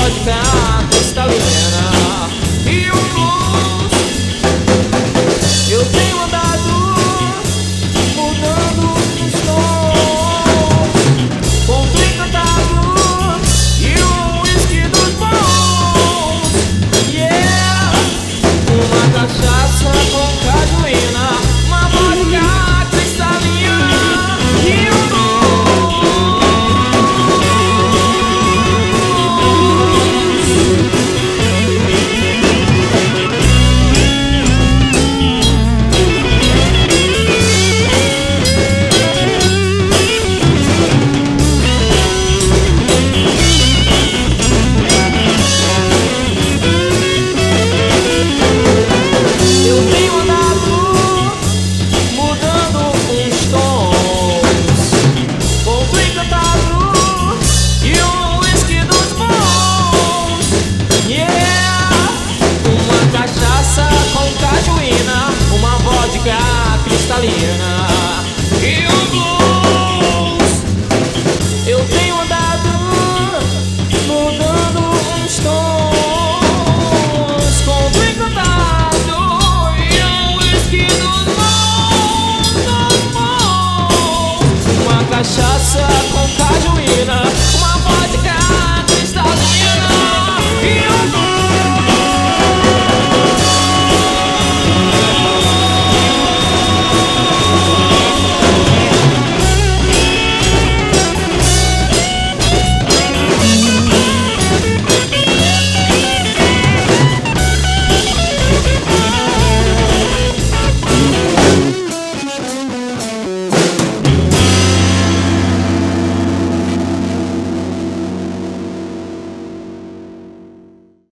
vodka cristalina e um blues. Eu tenho andado mudando os tons, com um drink cantado e um whisky dos bons. Yeah! Uma cachaça com cajuína, uma vodka cristalina e um cristalina e um blues. Eu tenho andado mudando uns tons, com um drink cantado e um whisky dos bons. Uma cachaça com cajuína